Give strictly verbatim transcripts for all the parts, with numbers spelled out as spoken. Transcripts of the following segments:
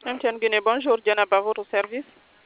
M T N Guinée, bonjour, Djenaba, votre service.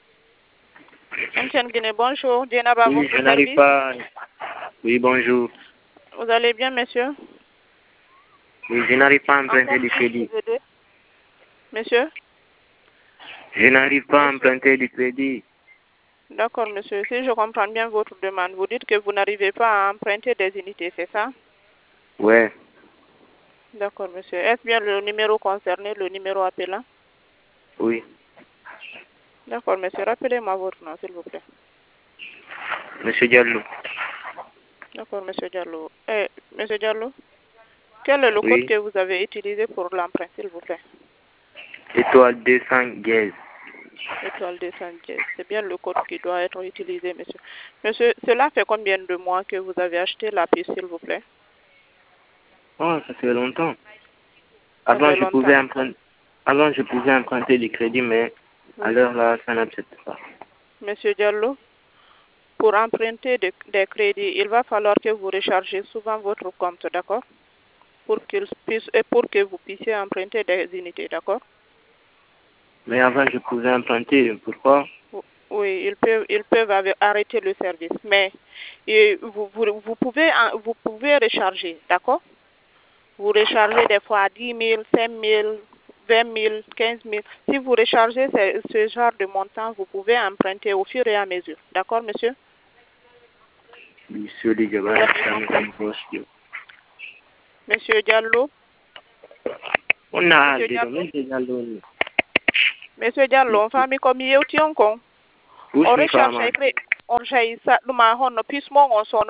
M T N Guinée, bonjour, Djenaba, Oui, votre je n'arrive service. pas. Oui, bonjour. Vous allez bien, monsieur? Oui, je n'arrive pas à Encore emprunter du puis-je crédit. vous aider? Monsieur? Je n'arrive pas à Monsieur. emprunter du crédit. D'accord, monsieur. Si je comprends bien votre demande, vous dites que vous n'arrivez pas à emprunter des unités, c'est ça? Ouais. D'accord, monsieur. Est-ce bien le numéro concerné, le numéro appelant? Oui. D'accord, monsieur. Rappelez-moi votre nom, s'il vous plaît. Monsieur Diallo. D'accord, monsieur Diallo. Eh, monsieur Diallo, quel est le code Oui. que vous avez utilisé pour l'emprunt, s'il vous plaît? Étoile deux cent dièse. Étoile deux cent dix. C'est bien le code qui doit être utilisé, monsieur. Monsieur, cela fait combien de mois que vous avez acheté la puce, s'il vous plaît? Oh, ça fait longtemps. Ça Avant, fait je pouvais longtemps. emprunter, avant, je pouvais emprunter du crédit, mais à Oui. l'heure là, ça n'accepte pas. Monsieur Diallo, pour emprunter de- des crédits, il va falloir que vous rechargez souvent votre compte, d'accord? Pour qu'il puisse et pour que vous puissiez emprunter des unités, d'accord? Mais avant, je pouvais emprunter. Pourquoi? Oui, ils peuvent, ils peuvent ave- arrêter le service, mais et vous, vous, vous pouvez, en- vous pouvez recharger, d'accord? Vous rechargez des fois dix mille, cinq mille, vingt mille, quinze mille. Si vous rechargez ce, ce genre de montant, vous pouvez emprunter au fur et à mesure. D'accord, monsieur? Monsieur le Vous avez Diallo. Monsieur Diallo? On a Monsieur des Diallo? domaines de Diallo. Monsieur Diallo, on famille comme yewti on kon. Où On sont recharge les on recharge ça, nous ma honno, puis mon on